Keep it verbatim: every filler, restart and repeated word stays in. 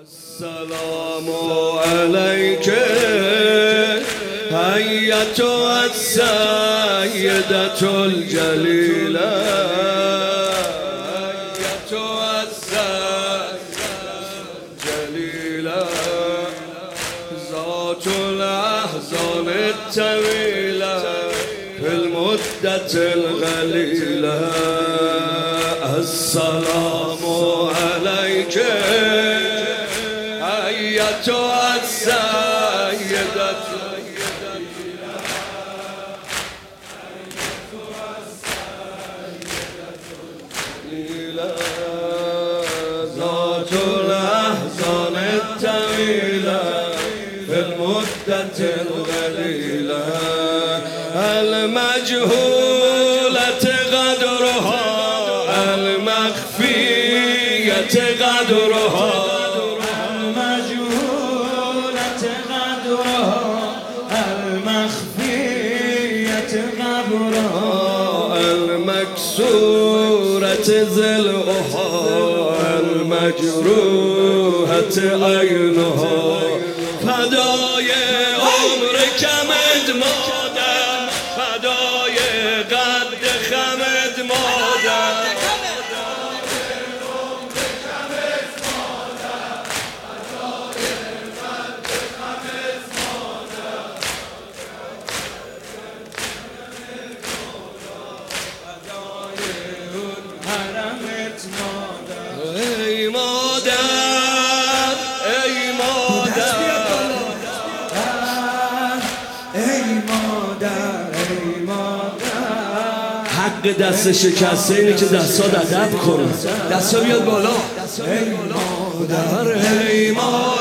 السلام عليك أيتها السيدة الجليلة أيتها السيدة الجليلة ذات الأحزان الطويلة في المدة القليلة. السلام عليك أيتها السيدة الجليلة ذات الأحزان الطويلة في المدة القليلة المجهولة قدرها المخفية قدرها المجهولة قدرها المخفية قدرها المكسورة ضلعها المجروحة عينها فدای عمر کمد مادر فدای قد خمد مادر ای مادر ای مادر ای مادر ای مادر حق دست شکسته اینه که دستات ادب کنه. دستا بیاد بالا. ای مادر ای مادر